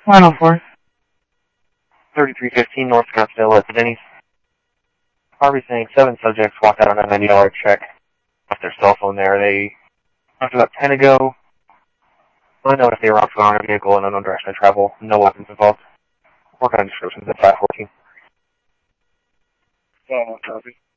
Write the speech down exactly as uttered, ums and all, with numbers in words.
Final four. thirty-three fifteen North Scottsdale at Denny's. Harvey saying seven subjects walked out on a ninety dollar check. Left their cell phone there. They left about ten ago. I know if they were on foot on a vehicle and unknown direction of travel. No weapons involved. Work on descriptions at five fourteen. Oh, copy.